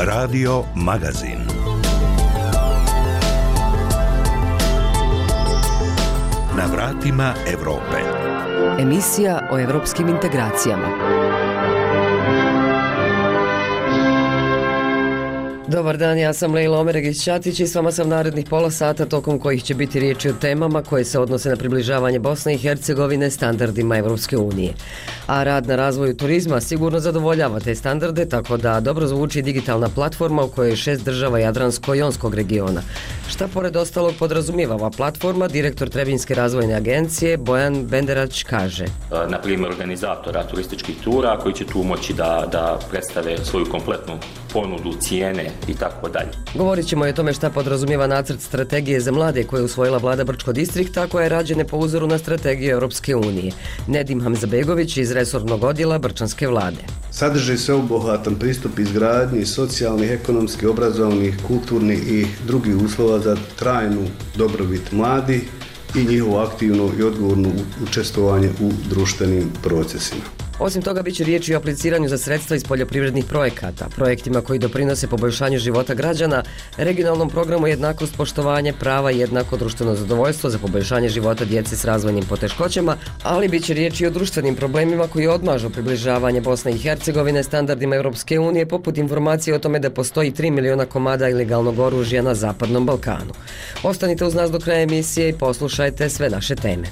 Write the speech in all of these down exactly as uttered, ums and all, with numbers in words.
Radio Magazin. Na vratima Evrope. Emisija o evropskim integracijama. Dobar dan, ja sam Lejla Omeregić-Ćatić i s vama sam narednih pola sata tokom kojih će biti riječi o temama koje se odnose na približavanje Bosne i Hercegovine standardima Evropske unije. A rad na razvoju turizma sigurno zadovoljava te standarde, tako da dobro zvuči digitalna platforma u kojoj je šest država Jadransko-jonskog regiona. Šta pored ostalog podrazumijeva ova platforma, direktor Trebinjske razvojne agencije Bojan Benderać kaže. Na primjer organizatora turističkih tura koji će tu moći da, da predstave svoju kompletnu ponudu, cijene i tako dalje. Govorit ćemo i o tome šta podrazumijeva nacrt strategije za mlade koje je usvojila vlada Brčko distrikta, koja je rađena po uzoru na strategiju Europske unije. Nedim Hamzabegović iz resornog odjela Brčanske vlade. Sadrži sveobuhvatan pristup izgradnji socijalnih, ekonomskih, obrazovnih, kulturnih i drugih uslova za trajnu dobrobit mladih i njihovo aktivno i odgovorno učestvovanje u društvenim procesima. Osim toga, bit će riječi o apliciranju za sredstva iz poljoprivrednih projekata, projektima koji doprinose poboljšanju života građana, regionalnom programu jednakost, poštovanje prava i jednako društveno zadovoljstvo za poboljšanje života djece s razvojnim poteškoćama, ali bit će riječi o društvenim problemima koji odmažu približavanje Bosne i Hercegovine standardima Europske unije, poput informacije o tome da postoji tri miliona komada ilegalnog oružja na Zapadnom Balkanu. Ostanite uz nas do kraja emisije i poslušajte sve naše teme.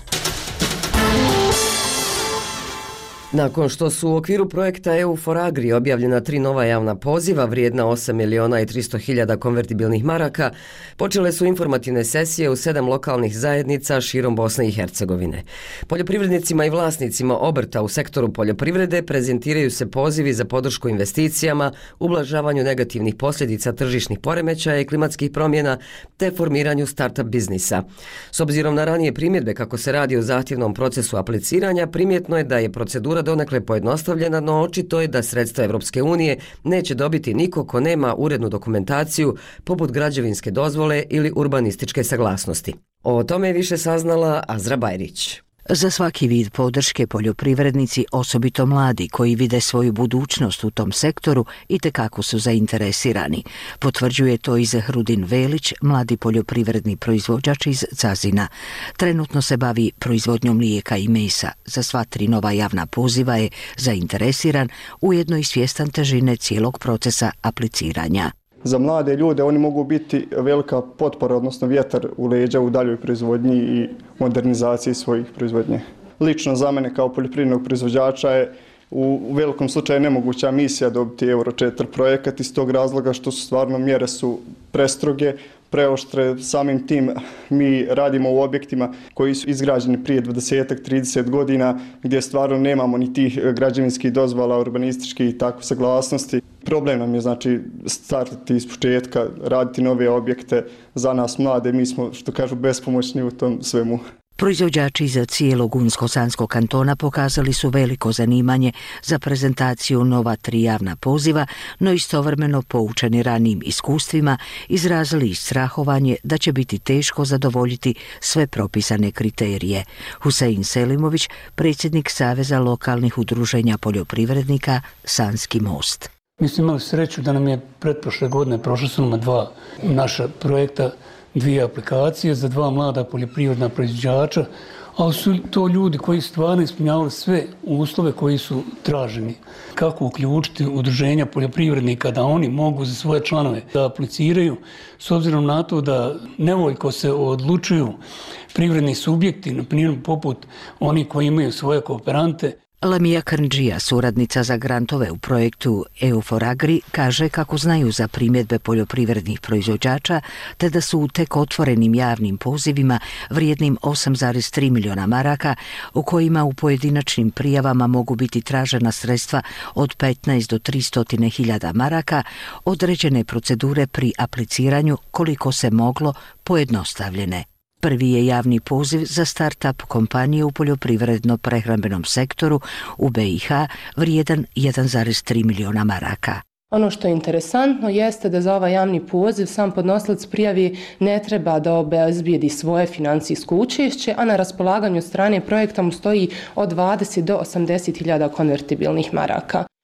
Nakon što su u okviru projekta E U for Agri objavljena tri nova javna poziva vrijedna osam miliona i tristo hiljada konvertibilnih maraka, počele su informativne sesije u sedam lokalnih zajednica širom Bosne i Hercegovine. Poljoprivrednicima i vlasnicima obrta u sektoru poljoprivrede prezentiraju se pozivi za podršku investicijama, ublažavanju negativnih posljedica tržišnih poremećaja i klimatskih promjena te formiranju startup biznisa. S obzirom na ranije primjedbe kako se radi o zahtjevnom procesu apliciranja, primjetno je da je procedura donekle pojednostavljena, no očito je da sredstva Evropske unije neće dobiti niko ko nema urednu dokumentaciju poput građevinske dozvole ili urbanističke saglasnosti. O tome je više saznala Azra Bajrić. Za svaki vid podrške poljoprivrednici, osobito mladi koji vide svoju budućnost u tom sektoru, itekako su zainteresirani. Potvrđuje to i Zehrudin Velić, mladi poljoprivredni proizvođač iz Cazina. Trenutno se bavi proizvodnjom mlijeka i mesa. Za sva tri nova javna poziva je zainteresiran, ujedno i svjestan težine cijelog procesa apliciranja. Za mlade ljude oni mogu biti velika potpora, odnosno vjetar u leđa u daljoj proizvodnji i modernizaciji svojih proizvodnje. Lično za mene kao poljoprivrednog proizvođača je u velikom slučaju nemoguća misija dobiti Euro četiri projekat iz tog razloga što su stvarno mjere su prestroge, preoštre. Samim tim mi radimo u objektima koji su izgrađeni prije dvadeset do trideset godina gdje stvarno nemamo ni tih građevinskih dozvola, urbanističkih i tako saglasnosti. Problem nam je znači startati iz početka, raditi nove objekte. Za nas mlade, mi smo, što kažu, bespomoćni u tom svemu. Proizvođači iz cijelog Unsko-Sanskog kantona pokazali su veliko zanimanje za prezentaciju nova tri javna poziva, no istovremeno poučeni ranijim iskustvima izrazili i strahovanje da će biti teško zadovoljiti sve propisane kriterije. Husein Selimović, predsjednik Saveza lokalnih udruženja poljoprivrednika Sanski most. Mi smo imali sreću da nam je pretprošle godine prošla su nam dva naša projekta, dvije aplikacije za dva mlada poljoprivredna proizvođača, ali su to ljudi koji stvarno ispunjavali sve uslove koji su traženi. Kako uključiti udruženja poljoprivrednika da oni mogu za svoje članove da apliciraju, s obzirom na to da nevoljko se odlučuju privredni subjekti, na primjer poput oni koji imaju svoje kooperante. Lamija Krndžija, suradnica za grantove u projektu E U for Agri, kaže kako znaju za primjedbe poljoprivrednih proizvođača, te da su u tek otvorenim javnim pozivima vrijednim osam zarez tri miliona maraka, u kojima u pojedinačnim prijavama mogu biti tražena sredstva od petnaest do tristo hiljada maraka, određene procedure pri apliciranju koliko se moglo pojednostavljene. Prvi je javni poziv za start-up kompanije u poljoprivredno-prehrambenom sektoru u B i H vrijedan jedan zarez tri miliona maraka. Ono što je interesantno jeste da za ovaj javni poziv sam podnosilac prijavi ne treba da obezbijedi svoje financijsko učešće, a na raspolaganju strane projekta mu stoji od dvadeset do osamdeset hiljada konvertibilnih maraka.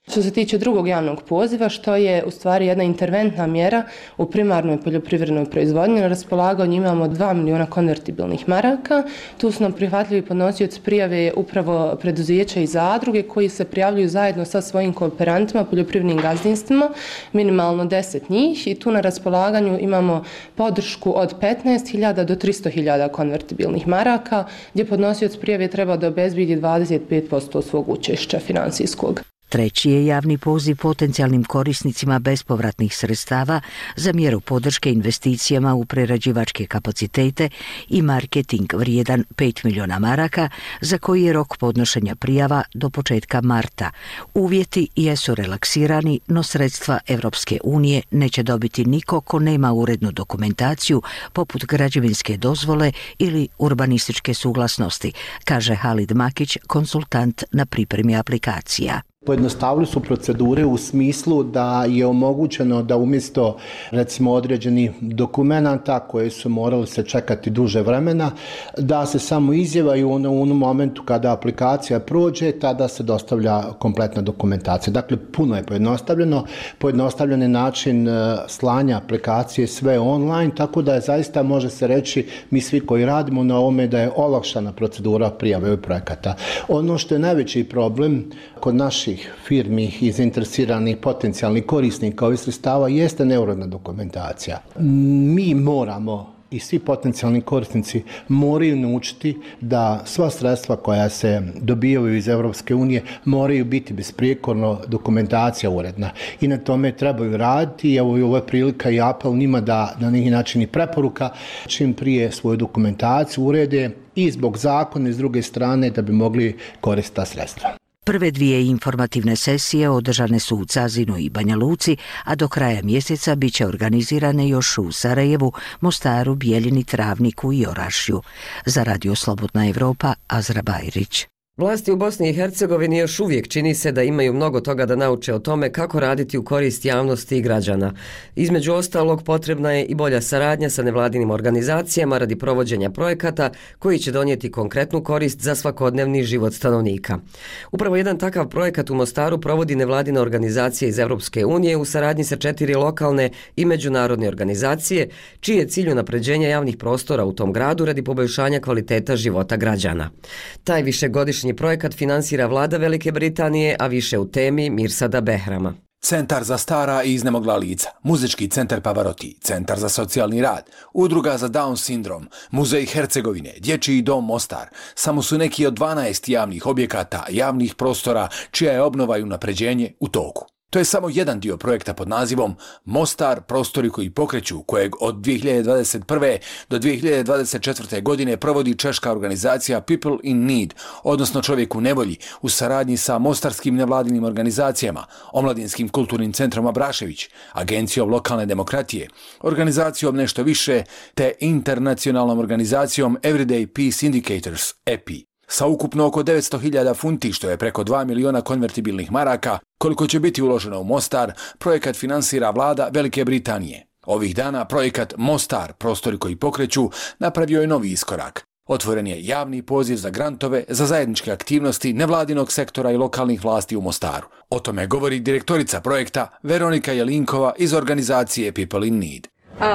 Što se tiče drugog javnog poziva, što je u stvari jedna interventna mjera u primarnoj poljoprivrednoj proizvodnji, na raspolaganju imamo dva miliona konvertibilnih maraka. Tu su nam prihvatljivi podnosioci prijave upravo preduzeća i zadruge koji se prijavljuju zajedno sa svojim kooperantima, poljoprivrednim gazdinstvima, minimalno deset njih, i tu na raspolaganju imamo podršku od petnaest hiljada do tristo hiljada konvertibilnih maraka, gdje podnosioc prijave treba da obezbijedi dvadeset pet posto svog učešća financijskog. Treći je javni poziv potencijalnim korisnicima bespovratnih sredstava za mjeru podrške investicijama u prerađivačke kapacitete i marketing vrijedan pet miliona maraka, za koji je rok podnošenja prijava do početka marta. Uvjeti jesu relaksirani, no sredstva Evropske unije neće dobiti niko ko nema urednu dokumentaciju poput građevinske dozvole ili urbanističke suglasnosti, kaže Halid Makić, konsultant na pripremi aplikacija. Pojednostavili su procedure u smislu da je omogućeno da umjesto recimo određenih dokumenata koje su morali se čekati duže vremena, da se samo izjavaju u onom momentu kada aplikacija prođe, tada se dostavlja kompletna dokumentacija. Dakle, puno je pojednostavljeno, pojednostavljen je način slanja aplikacije sve online, tako da je zaista, može se reći, mi svi koji radimo na ovome, da je olakšana procedura prijave ovih projekata. Ono što je najveći problem kod naših firmi i zainteresiranih potencijalnih korisnika ovih sredstava jeste neuredna dokumentacija. Mi moramo i svi potencijalni korisnici moraju naučiti da sva sredstva koja se dobijaju iz Evropske unije moraju biti besprijekorno dokumentacija uredna. I na tome trebaju raditi. Evo i ovo je prilika i apel njima da na neki način i preporuka čim prije svoju dokumentaciju urede i zbog zakona i s druge strane da bi mogli koristiti ta sredstva. Prve dvije informativne sesije održane su u Cazinu i Banja Luci, a do kraja mjeseca bit će organizirane još u Sarajevu, Mostaru, Bijeljini, Travniku i Orašju. Za Radio Slobodna Evropa, Azra Bajrić. Vlasti u Bosni i Hercegovini još uvijek čini se da imaju mnogo toga da nauče o tome kako raditi u korist javnosti i građana. Između ostalog, potrebna je i bolja saradnja sa nevladinim organizacijama radi provođenja projekata koji će donijeti konkretnu korist za svakodnevni život stanovnika. Upravo jedan takav projekat u Mostaru provodi nevladina organizacija iz Europske unije u saradnji sa četiri lokalne i međunarodne organizacije, čiji je cilj unapređenja javnih prostora u tom gradu radi poboljšanja kvaliteta života građana. Taj višegodišnji projekat finansira vlada Velike Britanije, a više u temi Mirsada Behrama. Centar za stara i iznemogla lica, Muzički centar Pavaroti, Centar za socijalni rad, Udruga za Down sindrom, Muzej Hercegovine, Dječji dom Mostar, samo su neki od dvanaest javnih objekata, javnih prostora, čija je obnova i unapređenje u toku. To je samo jedan dio projekta pod nazivom Mostar, prostori koji pokreću, kojeg od dvije hiljade dvadeset prve do dvije hiljade dvadeset četvrte. godine provodi češka organizacija People in Need, odnosno Čovjek u nevolji, u saradnji sa mostarskim nevladinim organizacijama, Omladinskim kulturnim centrom Abrašević, Agencijom lokalne demokratije, organizacijom Nešto više, te internacionalnom organizacijom Everyday Peace Indicators, E P I. Sa ukupno oko devetsto hiljada funti, što je preko dva miliona konvertibilnih maraka, koliko će biti uloženo u Mostar, projekat finansira vlada Velike Britanije. Ovih dana projekat Mostar, prostori koji pokreću, napravio je novi iskorak. Otvoren je javni poziv za grantove za zajedničke aktivnosti nevladinog sektora i lokalnih vlasti u Mostaru. O tome govori direktorica projekta Veronika Jelinkova iz organizacije People in Need.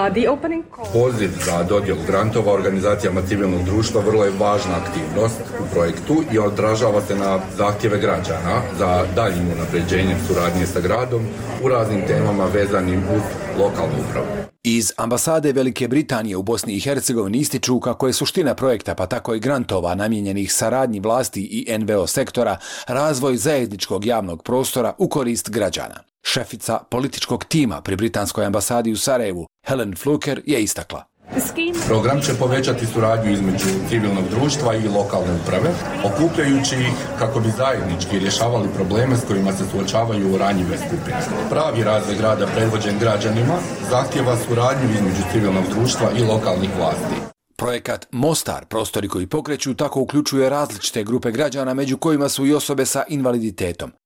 Poziv za dodjelu grantova organizacijama civilnog društva vrlo je važna aktivnost u projektu i odražava se na zahtjeve građana za daljnjim unapređenjem suradnje sa gradom u raznim temama vezanim uz lokalnu upravu. Iz ambasade Velike Britanije u Bosni i Hercegovini ističu kako je suština projekta, pa tako i grantova namijenjenih saradnji vlasti i N V O sektora, razvoj zajedničkog javnog prostora u korist građana. Šefica političkog tima pri britanskoj ambasadi u Sarajevu, Helen Fluker, je istakla. Program će povećati suradnju između civilnog društva i lokalne uprave, okupljajući ih kako bi zajednički rješavali probleme s kojima se suočavaju ranjive skupine. Pravi razvoj grada predvođen građanima zahtjeva suradnju između civilnog društva i lokalnih vlasti. Projekat Mostar, prostori koji pokreću, tako uključuje različite grupe građana, među kojima su i osobe sa invaliditetom.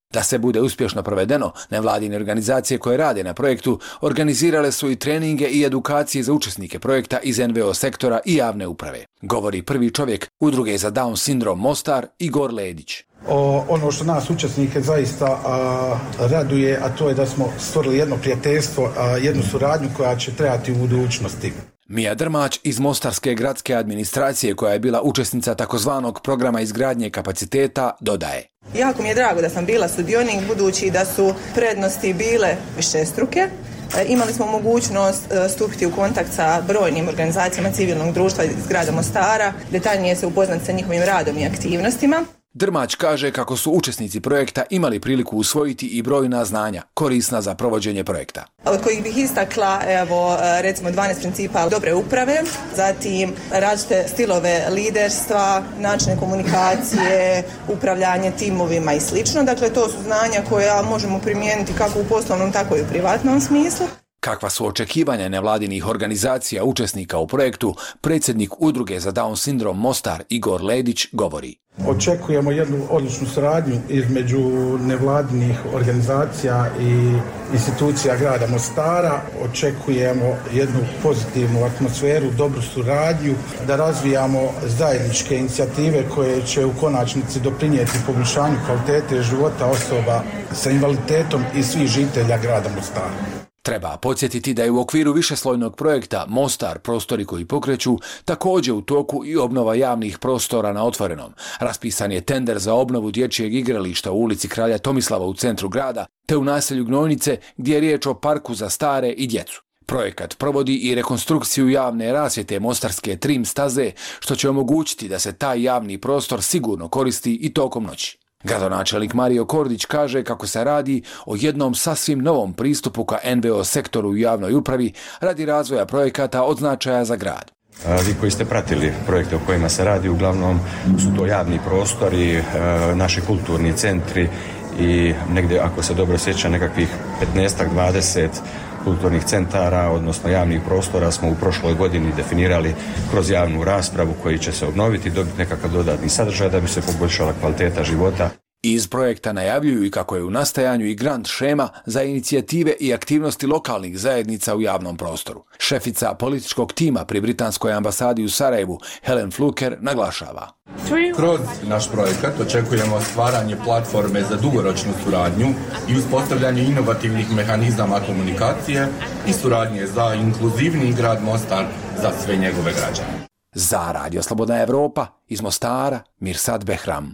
Da se bude uspješno provedeno, nevladine organizacije koje rade na projektu organizirale su i treninge i edukacije za učesnike projekta iz en ve o sektora i javne uprave. Govori prvi čovjek Udruge za Down sindrom Mostar, Igor Ledić. O, ono što nas učesnike zaista a, raduje, a to je da smo stvorili jedno prijateljstvo, a, jednu suradnju koja će trajati u budućnosti. Mija Drmać iz Mostarske gradske administracije, koja je bila učesnica takozvanog programa izgradnje kapaciteta, dodaje. Jako mi je drago da sam bila sudionik, budući da su prednosti bile višestruke. Imali smo mogućnost stupiti u kontakt sa brojnim organizacijama civilnog društva iz grada Mostara, detaljnije se upoznati sa njihovim radom i aktivnostima. Drmać kaže kako su učesnici projekta imali priliku usvojiti i brojna znanja korisna za provođenje projekta. Od kojih bih istakla, evo, recimo dvanaest principa dobre uprave, zatim različite stilove liderstva, načine komunikacije, upravljanje timovima i slično. Dakle, to su znanja koja možemo primijeniti kako u poslovnom, tako i u privatnom smislu. Kakva su očekivanja nevladinih organizacija učesnika u projektu, predsjednik Udruge za Down sindrom Mostar Igor Ledić govori. Očekujemo jednu odličnu suradnju između nevladinih organizacija i institucija grada Mostara. Očekujemo jednu pozitivnu atmosferu, dobru suradnju, da razvijamo zajedničke inicijative koje će u konačnici doprinijeti poboljšanju kvalitete života osoba sa invaliditetom i svih žitelja grada Mostara. Treba podsjetiti da je u okviru višeslojnog projekta Mostar, prostori koji pokreću, također u toku i obnova javnih prostora na otvorenom. Raspisan je tender za obnovu dječjeg igrališta u ulici Kralja Tomislava u centru grada, te u naselju Gnojnice, gdje je riječ o parku za stare i djecu. Projekat provodi i rekonstrukciju javne rasvjete Mostarske trim staze, što će omogućiti da se taj javni prostor sigurno koristi i tokom noći. Gradonačelnik Mario Kordić kaže kako se radi o jednom sasvim novom pristupu ka en ve o sektoru u javnoj upravi radi razvoja projekata od značaja za grad. Vi koji ste pratili projekte o kojima se radi, uglavnom su to javni prostori, naši kulturni centri i negdje, ako se dobro sjeća, nekakvih petnaest do dvadeset kulturnih centara, odnosno javnih prostora smo u prošloj godini definirali kroz javnu raspravu koji će se obnoviti i dobiti nekakav dodatni sadržaj da bi se poboljšala kvaliteta života. Iz projekta najavljuju i kako je u nastajanju i grant šema za inicijative i aktivnosti lokalnih zajednica u javnom prostoru. Šefica političkog tima pri Britanskoj ambasadi u Sarajevu, Helen Fluker, naglašava. Kroz naš projekat očekujemo stvaranje platforme za dugoročnu suradnju i uspostavljanje inovativnih mehanizama komunikacije i suradnje za inkluzivni grad Mostar za sve njegove građane. Za Radio Slobodna Evropa iz Mostara, Mirsad Behram.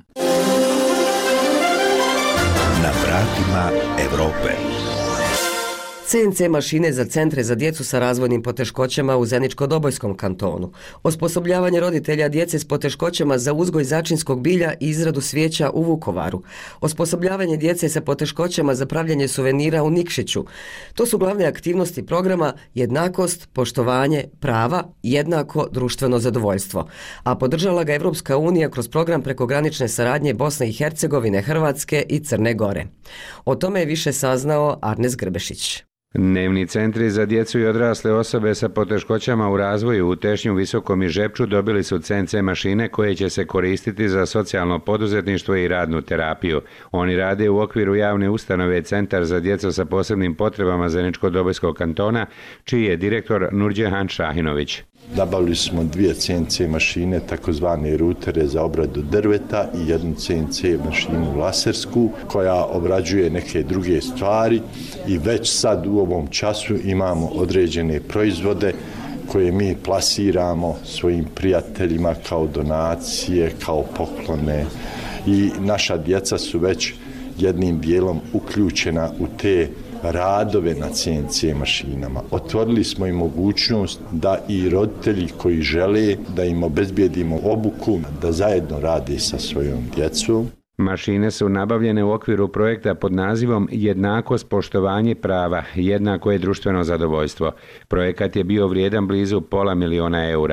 Na vratima Evrope. ce en ce mašine za centre za djecu sa razvojnim poteškoćama u Zeničko-Dobojskom kantonu, osposobljavanje roditelja djece s poteškoćama za uzgoj začinskog bilja i izradu svijeća u Vukovaru, osposobljavanje djece sa poteškoćama za pravljenje suvenira u Nikšiću. To su glavne aktivnosti programa Jednakost, poštovanje, prava, jednako društveno zadovoljstvo, a podržala ga Evropska unija kroz program prekogranične saradnje Bosne i Hercegovine, Hrvatske i Crne Gore. O tome je više saznao Arnes Grbešić. Dnevni centri za djecu i odrasle osobe sa poteškoćama u razvoju u Tešnju, Visokom i Žepču dobili su ce en ce mašine koje će se koristiti za socijalno poduzetništvo i radnu terapiju. Oni rade u okviru javne ustanove Centar za djecu sa posebnim potrebama Zeničko-Dobojskog kantona, čiji je direktor Nurđehan Šahinović. Nabavili smo dvije ce en ce mašine, takozvane rutere za obradu drveta i jednu ce en ce mašinu lasersku koja obrađuje neke druge stvari i već sad u ovom času imamo određene proizvode koje mi plasiramo svojim prijateljima kao donacije, kao poklone i naša djeca su već jednim dijelom uključena u te radove na ce en ce mašinama. Otvorili smo i mogućnost da i roditelji koji žele da im obezbijedimo obuku, da zajedno rade sa svojom djecom. Mašine su nabavljene u okviru projekta pod nazivom Jednakost, poštovanje, prava, jednako je društveno zadovoljstvo. Projekat je bio vrijedan blizu pola miliona eura.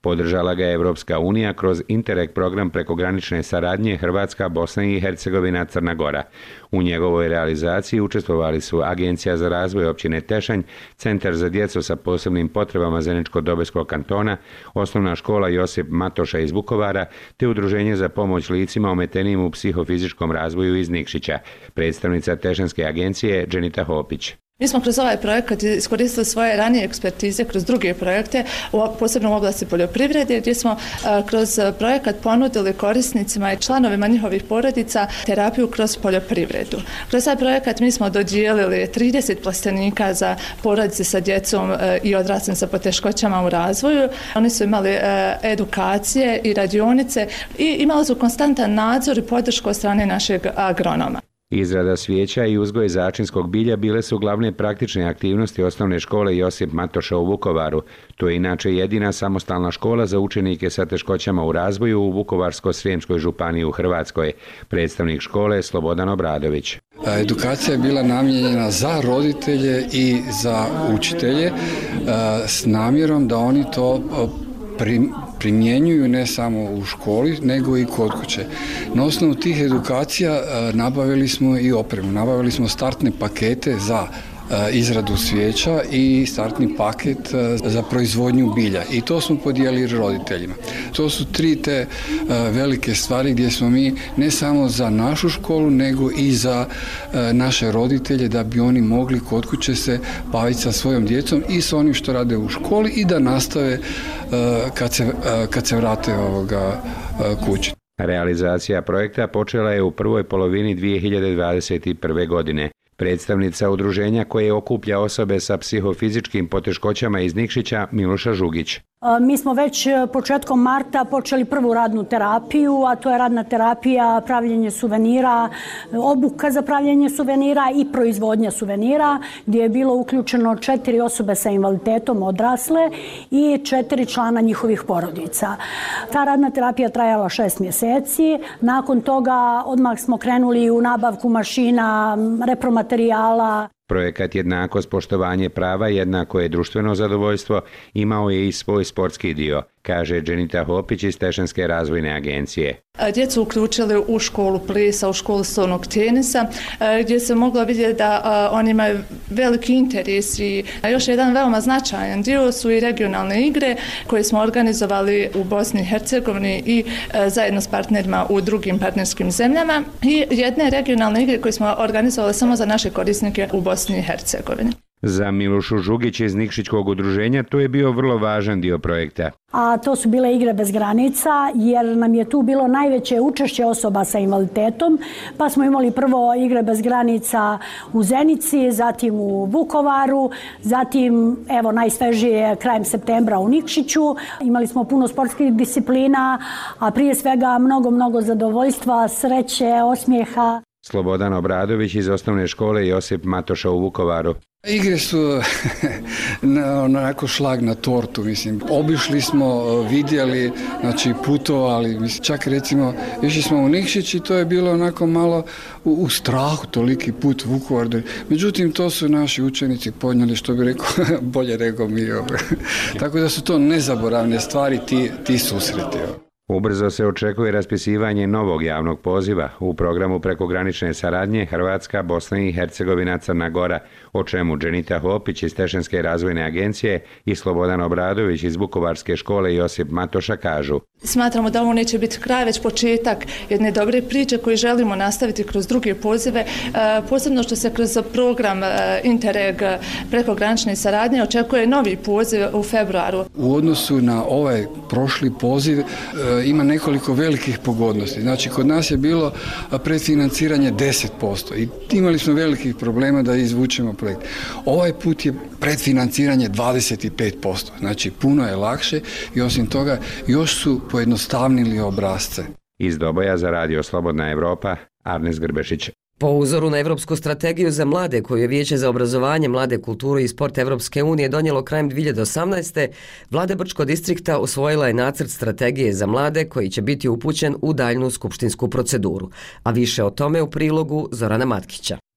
Podržala ga je Evropska unija kroz Interreg program prekogranične saradnje Hrvatska, Bosna i Hercegovina, Crna Gora. U njegovoj realizaciji učestvovali su Agencija za razvoj općine Tešanj, Centar za djecu sa posebnim potrebama Zeničko-Dobojskog kantona, Osnovna škola Josip Matoša iz Vukovara, te Udruženje za pomoć licima ometenim u psihofizičkom razvoju iz Nikšića. Predstavnica Tešanske agencije Dženita Hopić. Mi smo kroz ovaj projekat iskoristili svoje ranije ekspertize kroz druge projekte, posebno u oblasti poljoprivrede, gdje smo kroz projekat ponudili korisnicima i članovima njihovih porodica terapiju kroz poljoprivredu. Kroz taj projekat mi smo dodijelili trideset plastenika za porodice sa djecom i odraslim sa poteškoćama u razvoju. Oni su imali edukacije i radionice i imali su konstantan nadzor i podršku od strane našeg agronoma. Izrada svijeća i uzgoj začinskog bilja bile su glavne praktične aktivnosti osnovne škole Josip Matoša u Vukovaru. To je inače jedina samostalna škola za učenike sa teškoćama u razvoju u Vukovarsko-srijemskoj županiji u Hrvatskoj. Predstavnik škole Slobodan Obradović. Edukacija je bila namijenjena za roditelje i za učitelje s namjerom da oni to primjenjuju ne samo u školi, nego i kod kuće. Na osnovu tih edukacija nabavili smo i opremu, nabavili smo startne pakete za izradu svijeća i startni paket za proizvodnju bilja i to smo podijelili roditeljima. To su tri te velike stvari gdje smo mi ne samo za našu školu nego i za naše roditelje da bi oni mogli kod kuće se baviti sa svojom djecom i s onim što rade u školi i da nastave kad se, kad se vrate ovoga kući. Realizacija projekta počela je u prvoj polovini dvije hiljade dvadeset prve. godine. Predstavnica udruženja koje okuplja osobe sa psihofizičkim poteškoćama iz Nikšića, Miloša Žugić. Mi smo već početkom marta počeli prvu radnu terapiju, a to je radna terapija, pravljenje suvenira, obuka za pravljenje suvenira i proizvodnja suvenira, gdje je bilo uključeno četiri osobe sa invaliditetom odrasle i četiri člana njihovih porodica. Ta radna terapija trajala šest mjeseci. Nakon toga odmah smo krenuli u nabavku mašina, repromaterijala. Projekat Jednakost, poštovanje prava, jednako je društveno zadovoljstvo, imao je i svoj sportski dio, kaže Dženita Hopić iz Tešanske razvojne agencije. Djecu uključili u školu plesa, u školu stolnog tenisa, gdje se moglo vidjeti da oni imaju veliki interes i još jedan veoma značajan dio su i regionalne igre koje smo organizovali u Bosni i Hercegovini i zajedno s partnerima u drugim partnerskim zemljama i jedne regionalne igre koje smo organizovali samo za naše korisnike u Bosni i Hercegovini. Za Milošu Žugić iz Nikšićkog udruženja to je bio vrlo važan dio projekta. A to su bile igre bez granica, jer nam je tu bilo najveće učešće osoba sa invaliditetom, pa smo imali prvo igre bez granica u Zenici, zatim u Vukovaru, zatim evo najsvežije krajem septembra u Nikšiću. Imali smo puno sportskih disciplina, a prije svega mnogo, mnogo zadovoljstva, sreće, osmijeha. Slobodan Obradović iz osnovne škole Josip Matoša u Vukovaru. Igre su onako šlag na tortu, mislim. Obišli smo, vidjeli, znači putovali, mislim, čak recimo išli smo u Nikšić i to je bilo onako malo u, u strahu toliki put Vukovar. Međutim, to su naši učenici podnijeli, što bi rekao, bolje rekao mi. Tako da su to nezaboravne stvari, ti, ti susreti. Ubrzo se očekuje raspisivanje novog javnog poziva u programu prekogranične saradnje Hrvatska, Bosna i Hercegovina, Crna Gora, o čemu Dženita Hopić iz Tešanske razvojne agencije i Slobodan Obradović iz Vukovarske škole Josip Matoša kažu. Smatramo da ovo neće biti kraj, već početak jedne dobre priče koju želimo nastaviti kroz druge pozive, posebno što se kroz program Interreg prekogranične saradnje očekuje novi poziv u februaru. U odnosu na ovaj prošli poziv ima nekoliko velikih pogodnosti. Znači, kod nas je bilo predfinanciranje deset posto i imali smo velikih problema da izvučemo projekt. Ovaj put je predfinanciranje dvadeset pet posto. Znači, puno je lakše i osim toga još su pojednostavnili obrasce. Iz Doboja za Radio Slobodna Evropa, Arnes Grbešić. Po uzoru na Evropsku strategiju za mlade koju je Vijeće za obrazovanje, mlade, kulturu i sport Evropske unije donijelo krajem dvije hiljade osamnaeste. Vlada Brčkog distrikta usvojila je nacrt strategije za mlade koji će biti upućen u daljnu skupštinsku proceduru. A više o tome u prilogu Zorana Matkića.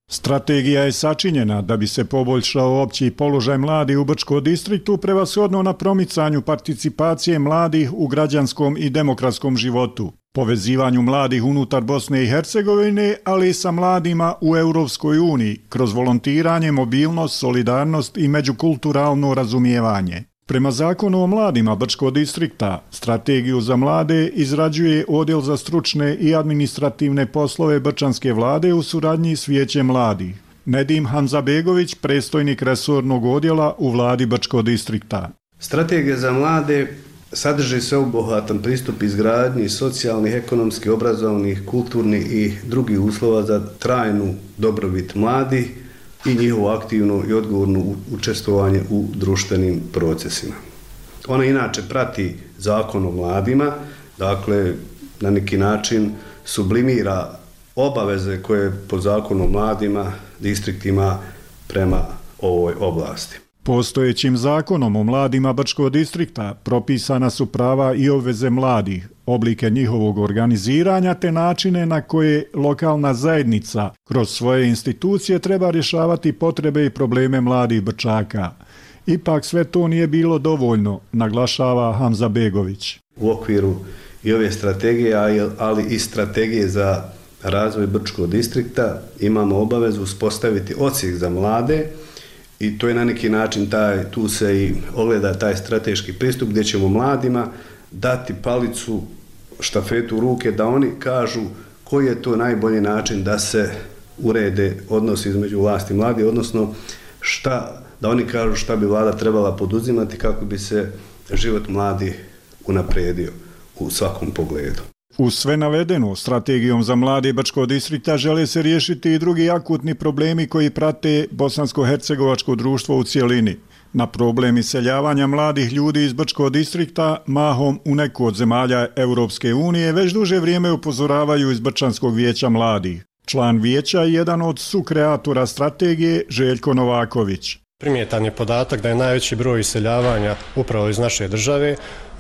Strategija je sačinjena da bi se poboljšao opći položaj mladih u Brčkom distriktu, prevashodno na promicanju participacije mladih u građanskom i demokratskom životu, povezivanju mladih unutar Bosne i Hercegovine, ali i sa mladima u Europskoj uniji, kroz volontiranje, mobilnost, solidarnost i međukulturalno razumijevanje. Prema zakonu o mladima Brčkog distrikta, strategiju za mlade izrađuje Odjel za stručne i administrativne poslove Brčanske vlade u suradnji s Vijećem mladih. Nedim Hanzabegović, predstojnik resornog odjela u vladi Brčkog distrikta. Strategija za mlade sadrži sveobuhvatan pristup izgradnji socijalnih, ekonomskih, obrazovnih, kulturnih i drugih uslova za trajnu dobrobit mladih i njihovo aktivno i odgovorno učestvovanje u društvenim procesima. Ona inače prati zakon o mladima, dakle na neki način sublimira obaveze koje po zakonu o mladima distrikt ima prema ovoj oblasti. Postojećim zakonom o mladima Brčkog distrikta propisana su prava i obveze mladih, oblike njihovog organiziranja te načine na koje lokalna zajednica kroz svoje institucije treba rješavati potrebe i probleme mladih Brčaka. Ipak sve to nije bilo dovoljno, naglašava Hanzabegović. U okviru i ove strategije, ali i strategije za razvoj Brčkog distrikta imamo obavezu uspostaviti odsjek za mlade. I to je na neki način, taj, tu se i ogleda taj strateški pristup gdje ćemo mladima dati palicu, štafetu u ruke da oni kažu koji je to najbolji način da se urede odnosi između vlasti i mladih, odnosno šta, da oni kažu šta bi vlada trebala poduzimati kako bi se život mladih unaprijedio u svakom pogledu. Uz sve navedeno, strategijom za mlade Brčkog distrikta žele se riješiti i drugi akutni problemi koji prate bosansko-hercegovačko društvo u cijelini. Na problem iseljavanja mladih ljudi iz Brčkog distrikta, mahom u neku od zemalja Europske unije, već duže vrijeme upozoravaju iz Brčanskog vijeća mladih. Član vijeća je jedan od sukreatora strategije, Željko Novaković. Primjetan je podatak da je najveći broj iseljavanja upravo iz naše države.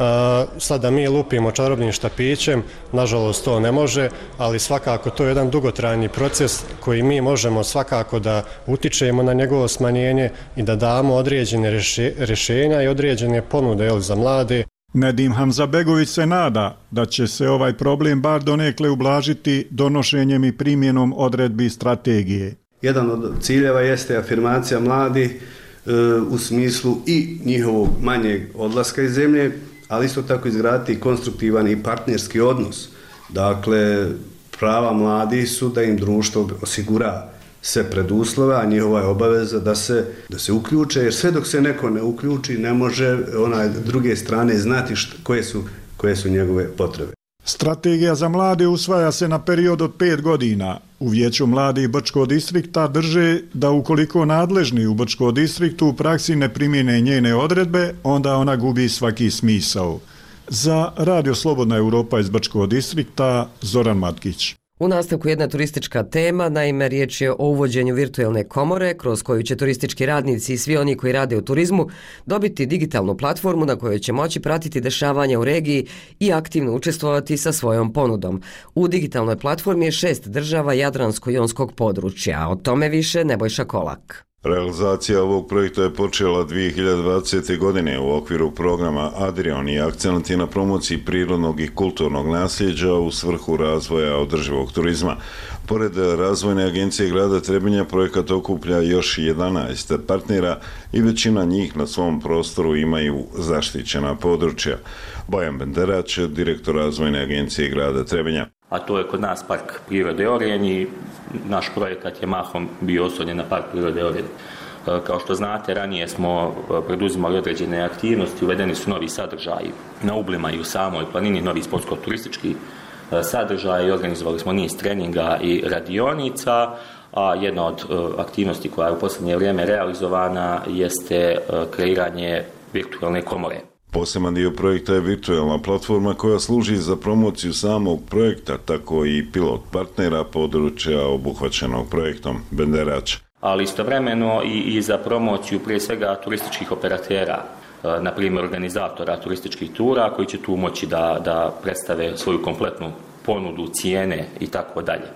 Sada mi lupimo čarobnim štapićem, nažalost to ne može, ali svakako to je jedan dugotrajni proces koji mi možemo svakako da utičemo na njegovo smanjenje i da damo određene rješenja i određene ponude za mlade. Nedim Hanzabegović se nada da će se ovaj problem bar donekle ublažiti donošenjem i primjenom odredbi strategije. Jedan od ciljeva jeste afirmacija mladih e, u smislu i njihovog manjeg odlaska iz zemlje, ali isto tako izgraditi konstruktivan i partnerski odnos. Dakle, prava mladih su da im društvo osigura sve preduslove, a njihova je obaveza da se, da se uključe, jer sve dok se neko ne uključi ne može onaj druge strane znati šta, koje su, koje su njegove potrebe. Strategija za mlade usvaja se na period od pet godina. U Vijeću mladih Brčkog distrikta drže da ukoliko nadležni u Brčkom distriktu u praksi ne primjene njene odredbe, onda ona gubi svaki smisao. Za Radio Slobodna Europa iz Brčkog distrikta, Zoran Matkić. U nastavku jedna turistička tema, naime riječ je o uvođenju virtualne komore kroz koju će turistički radnici i svi oni koji rade u turizmu dobiti digitalnu platformu na kojoj će moći pratiti dešavanja u regiji i aktivno učestvovati sa svojom ponudom. U digitalnoj platformi je šest država Jadransko-jonskog područja, a o tome više Nebojša Kolak. Realizacija ovog projekta je počela dvije hiljade dvadesete. godine u okviru programa Adrion i akcent je na promociji prirodnog i kulturnog nasljeđa u svrhu razvoja održivog turizma. Pored Razvojne agencije grada Trebinja, projekat okuplja još jedanaest partnera i većina njih na svom prostoru imaju zaštićena područja. Bojan Benderać, direktor Razvojne agencije grada Trebinja. A to je kod nas Park prirode Orjen i naš projekat je mahom bio oslonjen na Park prirode Orjen. Kao što znate, ranije smo preduzimali određene aktivnosti, uvedeni su novi sadržaji na Ublima i u samoj planini, novi sportsko-turistički sadržaj i organizovali smo niz treninga i radionica, a jedna od aktivnosti koja je u posljednje vrijeme realizovana jeste kreiranje virtualne komore. Poseban dio projekta je virtualna platforma koja služi za promociju samog projekta, tako i pilot partnera područja obuhvaćenog projektom. Benderać. Ali istovremeno i, i za promociju prije svega turističkih operatera, na primjer organizatora turističkih tura koji će tu moći da, da predstave svoju kompletnu ponudu, cijene i tako dalje.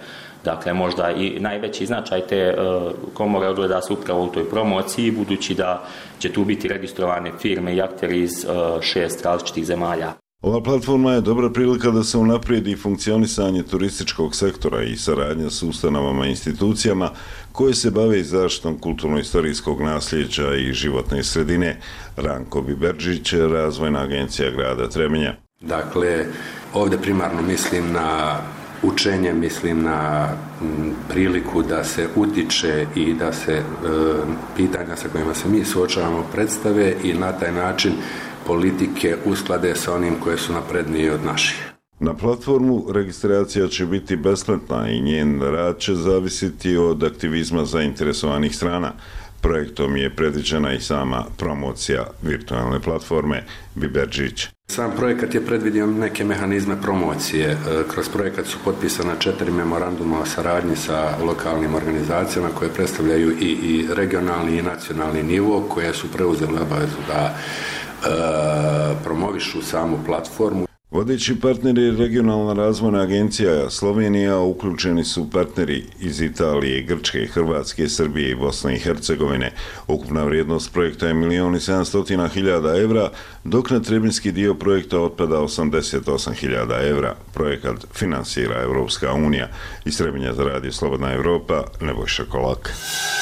Dakle, možda i najveći značaj te komore ogleda se upravo u toj promociji, budući da će tu biti registrovane firme i akteri iz šest različitih zemalja. Ova platforma je dobra prilika da se unaprijedi funkcionisanje turističkog sektora i saradnja s ustanovama i institucijama koje se bave zaštitom kulturno-istorijskog nasljeđa i životne sredine. Ranko Biberđić, Razvojna agencija grada Trebinja. Dakle, ovdje primarno mislim na učenje, mislim na m, priliku da se utiče i da se e, pitanja sa kojima se mi suočavamo predstave i na taj način politike usklade sa onim koje su naprednije od naših. Na platformu registracija će biti besplatna i njen rad će zavisiti od aktivizma zainteresovanih strana. Projektom je predviđena i sama promocija virtualne platforme. Biberđić. Sam projekat je predvidio neke mehanizme promocije. Kroz projekat su potpisana četiri memoranduma o saradnji sa lokalnim organizacijama koje predstavljaju i, i regionalni i nacionalni nivo, koje su preuzeli obavezu da e, promovišu samu platformu. Vodeći partner je Regionalna razvojna agencija Slovenija, uključeni su partneri iz Italije, Grčke, Hrvatske, Srbije i Bosne i Hercegovine. Ukupna vrijednost projekta je milijon i sedamsto hiljada evra, dok na trebinski dio projekta otpada osamdeset osam hiljada evra. Projekat finansira Evropska unija. Iz Trebinja za radio Slobodna Evropa, Nebojša Kolak.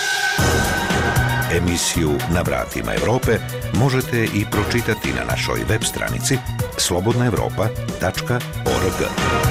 Emisiju Na vratima Evrope možete i pročitati na našoj web stranici slobodna evropa tačka org.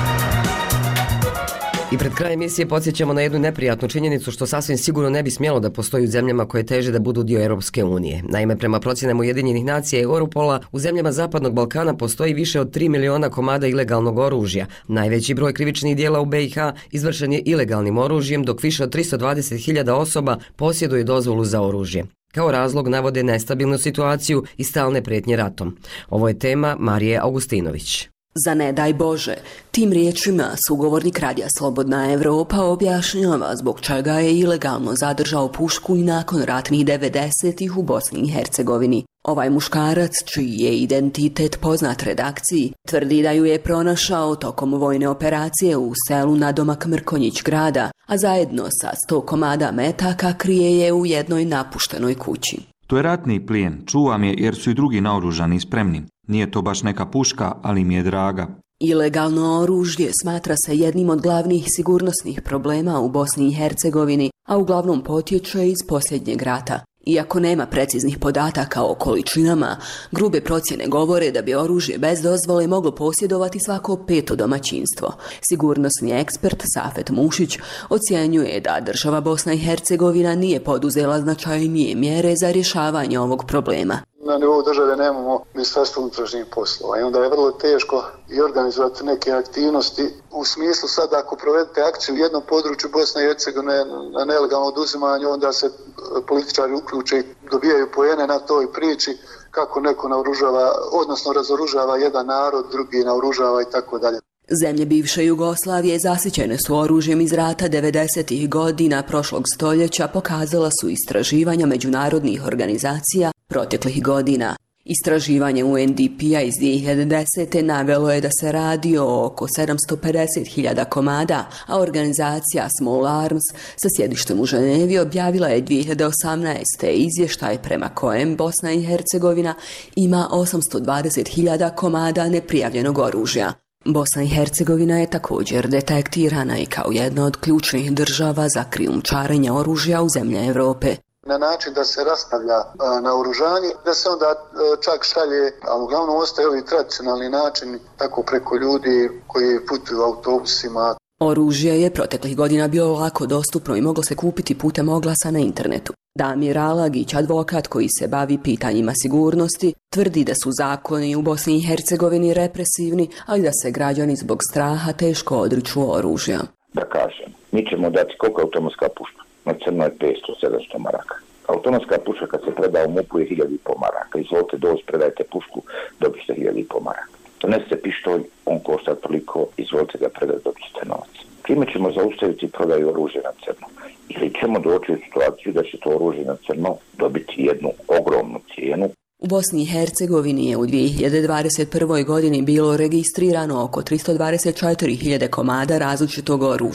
I pred krajem emisije podsjećamo na jednu neprijatnu činjenicu što sasvim sigurno ne bi smjelo da postoji u zemljama koje teže da budu dio Europske unije. Naime, prema procjenama Ujedinjenih nacija i Europola, u zemljama Zapadnog Balkana postoji više od tri miliona komada ilegalnog oružja. Najveći broj krivičnih dijela u B i H izvršen je ilegalnim oružjem, dok više od tristo dvadeset hiljada osoba posjeduje dozvolu za oružje. Kao razlog navode nestabilnu situaciju i stalne prijetnje ratom. Ovo je tema Marije Augustinović. Za ne daj Bože, tim riječima sugovornik radija Slobodna Evropa objašnjava zbog čega je ilegalno zadržao pušku i nakon ratnih devedesetih u Bosni i Hercegovini. Ovaj muškarac, čiji je identitet poznat redakciji, tvrdi da ju je pronašao tokom vojne operacije u selu nadomak Mrkonjić grada, a zajedno sa sto komada metaka krije je u jednoj napuštenoj kući. To je ratni plijen, čuvam je jer su i drugi naoružani i spremni. Nije to baš neka puška, ali mi je draga. Ilegalno oružje smatra se jednim od glavnih sigurnosnih problema u Bosni i Hercegovini, a uglavnom potječe iz posljednjeg rata. Iako nema preciznih podataka o količinama, grube procjene govore da bi oružje bez dozvole moglo posjedovati svako peto domaćinstvo. Sigurnosni ekspert Safet Mušić ocjenjuje da država Bosna i Hercegovina nije poduzela značajnije mjere za rješavanje ovog problema. Na nivou države nemamo ministarstvo unutrašnjih poslova i onda je vrlo teško i organizovati neke aktivnosti. U smislu sad ako provedete akciju u jednom području Bosne i Hercegovine na nelegalno oduzimanje, onda se političari uključe i dobijaju poene na toj priči kako neko naoružava, odnosno razoružava jedan narod, drugi naoružava i tako dalje. Zemlje bivše Jugoslavije zasićene su oružjem iz rata devedesetih godina prošlog stoljeća, pokazala su istraživanja međunarodnih organizacija proteklih godina. Istraživanje U N D P-a iz dvije hiljade desete navelo je da se radi o oko sedamsto pedeset hiljada komada, a organizacija Small Arms sa sjedištem u Ženevi objavila je dvije hiljade osamnaeste. izvještaj prema kojem Bosna i Hercegovina ima osamsto dvadeset hiljada komada neprijavljenog oružja. Bosna i Hercegovina je također detektirana i kao jedna od ključnih država za krijumčarenje oružja u zemlje Europe. Na način da se rastavlja na oružanje, da se onda čak šalje, ali uglavnom ostaje ovi tradicionalni načini, tako preko ljudi koji putuju autobusima. Oružje je proteklih godina bilo lako dostupno i moglo se kupiti putem oglasa na internetu. Damir Alagić, advokat koji se bavi pitanjima sigurnosti, tvrdi da su zakoni u Bosni i Hercegovini represivni, ali da se građani zbog straha teško odriču oružja. Da kažem, mi ćemo dati koliko je automatska puška? Na crno je petsto sedamsto maraka. Automatska puška kad se preda u MUP-u je hiljadu i pol maraka. Izvolite doći, predajte pušku, dobite hiljadu i pol maraka. Donesite pištolj, on košta toliko, izvolite ga predati, dobite novac. Time ćemo zaustaviti prodaju oružja na crno. Ili ćemo doći u situaciju da će to oružje na crno dobiti jednu ogromnu cijenu. U Bosni i Hercegovini je u dvije hiljade dvadeset prvoj. godini bilo registrirano oko tristo dvadeset četiri hiljade komada različitog oružja.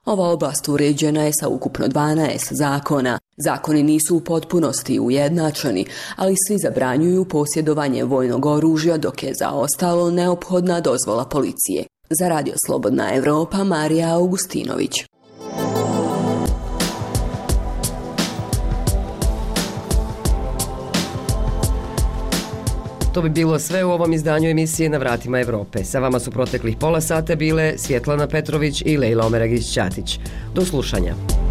Ova oblast uređena je sa ukupno dvanaest zakona. Zakoni nisu u potpunosti ujednačeni, ali svi zabranjuju posjedovanje vojnog oružja, dok je za ostalo neophodna dozvola policije. Za Radio Slobodna Evropa, Marija Augustinović. To bi bilo sve u ovom izdanju emisije Na vratima Evrope. Sa vama su proteklih pola sata bile Svjetlana Petrović i Lejla Omeragić-Ćatić. Do slušanja.